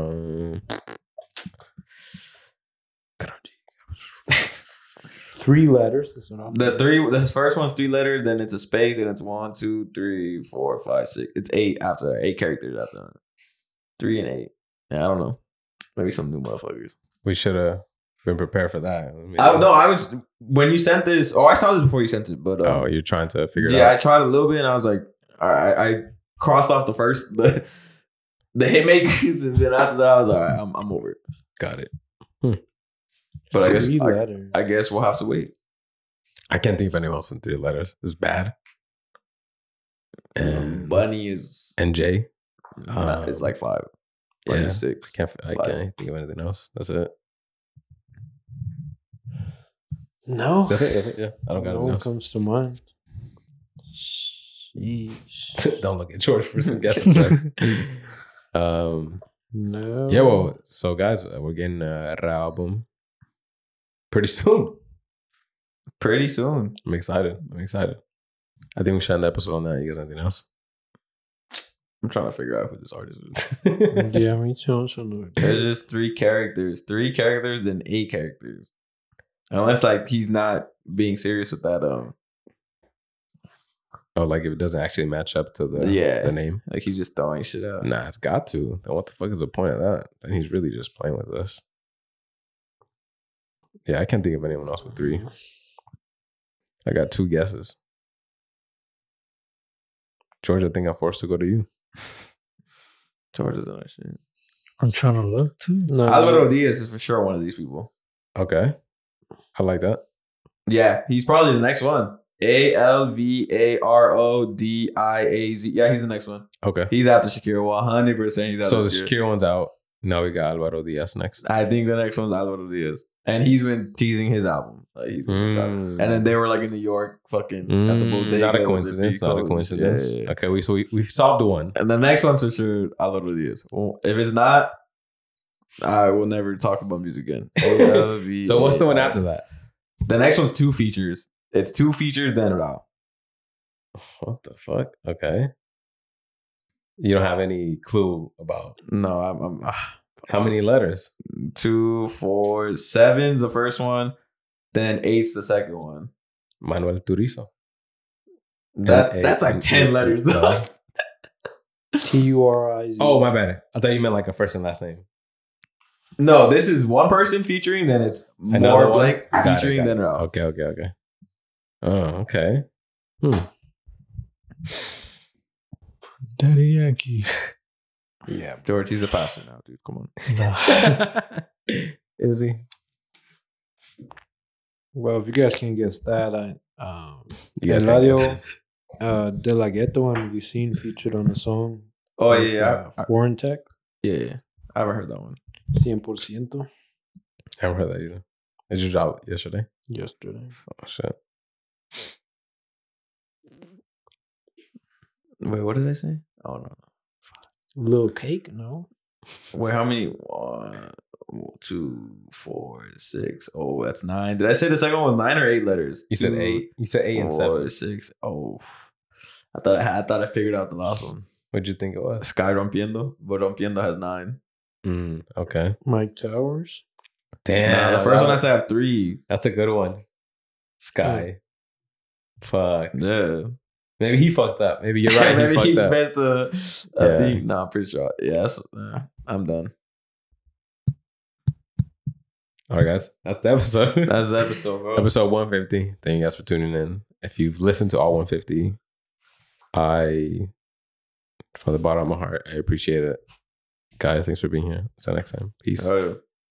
3 letters. That's what I'm The first one's 3 letters, then it's a space, and it's 1, 2, 3, 4, 5, 6. It's 8 after that. 8 characters after that. 3 and 8. Yeah, I don't know. Maybe some new motherfuckers. We should have been prepared for that. Maybe. I was when you sent this. Oh, I saw this before you sent it, but Oh, you're trying to figure it yeah, out. I tried a little bit, and I was like, all right, I crossed off the hit makers, and then after that, I was all right, I'm over it. Got it. But I guess 3 letters. I guess we'll have to wait. I can't think of anyone else in 3 letters. It's bad. And Bunny is J. it's like 5. Yeah. Bunny's 6. I can't think of anything else. That's it. No. That's it. Yeah. I don't got No anything one else. comes to mind. Sheesh. Don't look at George for some guesses. No. Yeah, well, so guys, we're getting a album pretty soon. Pretty soon. I'm excited. I think we should end the episode on that. You guys, anything else? I'm trying to figure out who this artist is. Yeah, me too. So no. There's just 3 characters. 3 characters and 8 characters. Unless like he's not being serious with that. Oh, like if it doesn't actually match up to the name. Like he's just throwing shit out. Nah, it's got to. Then what the fuck is the point of that? Then he's really just playing with us. Yeah, I can't think of anyone else with 3. I got 2 guesses. George, I think I'm forced to go to you. George is on that shit. I'm trying to look too. No, Alvaro Diaz is for sure one of these people. Okay. I like that. Yeah, he's probably the next one. ALVARODIAZ. Yeah, he's the next one. Okay. He's after Shakira. 100% he's after So the Shakira. Shakira one's out. Now we got Alvaro Diaz next. I think the next one's Alvaro Diaz. And he's been teasing his album. Like, he's been and then they were like in New York fucking at the bodega. Not a coincidence. Not a coincidence. Yeah. Okay, we've solved one. And the next one's for sure Alvaro Diaz. Well, if it's not, I will never talk about music again. So what's the one after that? The next one's 2 features. It's 2 features, then Rao. What the fuck? Okay. You don't have any clue about No, I'm how many letters? 2, 4, 7's the first one, then 8's the second one. Manuel Turizo. That's like 10 letters though. TURIZ. Oh, my bad. I thought you meant like a first and last name. No, this is one person featuring, then it's Another more one? blank Got it, featuring, got then it. Rao. Okay. Oh, okay. Daddy Yankee. Yeah, George, he's a pastor now, dude. Come on. Nah. Is he? Well, if you guys can guess that, You guys can't Eladio guess this. De La Ghetto one have you seen featured on the song? Oh, with, yeah. Foreign Tech, Yeah. I haven't heard that one. 100%. I haven't heard that either. It just dropped yesterday. Yesterday. Oh shit. Wait, what did I say? Oh, no. Little Cake, no? Wait, how many? 1, 2, 4, 6. Oh, that's 9. Did I say the second one was 9 or 8 letters? You said 2, 8. You said 8 and 7. 6. Oh, I thought I figured out the last one. What'd you think it was? Sky Rompiendo, but Rompiendo has 9. Okay. Mike Towers. Damn. Nah, the first one I said have 3. That's a good one. Sky. Fuck. Yeah, Maybe he fucked up. Maybe you're right. maybe he he fucked up. messed the Yeah. thing. No, I'm pretty sure. Yes, I'm done. All right, guys. That's the episode. That's the episode, bro. Episode 150. Thank you guys for tuning in. If you've listened to all 150, from the bottom of my heart, I appreciate it. Guys, thanks for being here. Until next time. Peace. Oh, yeah.